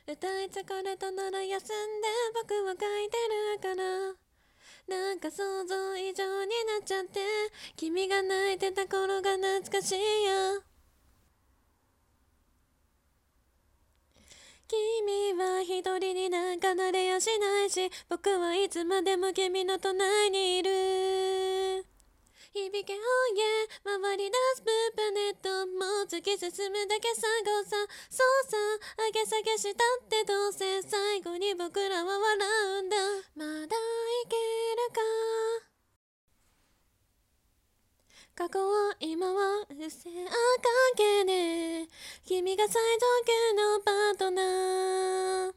歌い疲れたなら休んで、僕は書いてるから。なんか想像以上になっちゃって、君が泣いてた頃が懐かしいや。君は一人になんかなれやしないし、僕はいつまでも君の隣にいる。響けおいえ、回り出すプラネット、もう突き進むだけさごさ。そうさ、上げ下げしたってどうせ最後に僕らは笑うんだ。まだいけるか。過去は今はうせあ関係ねえ。君が最上級のパートナー。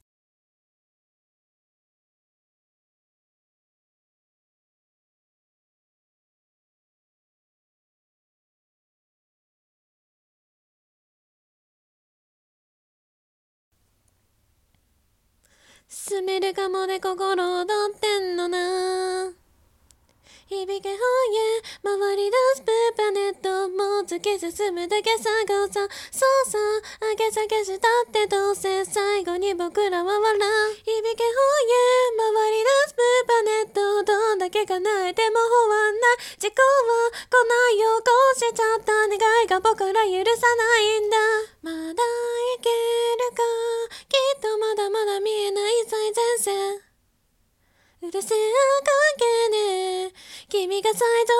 進めるかもで心躍ってんのな。響けおいえ、回り出すプラネット、もう突き進むだけさごさ。そうさ、上げ下げしたってどうせ最後に僕らは笑う。響けおいえ、回り出すプラネット、どんだけ叶えても終わんない。事故は来ないよ、こうしちゃった願いが僕ら許さないんだ。まだいけるか、きっとまだまだ見えない最前線。うるせえ関係ねえ、君が最上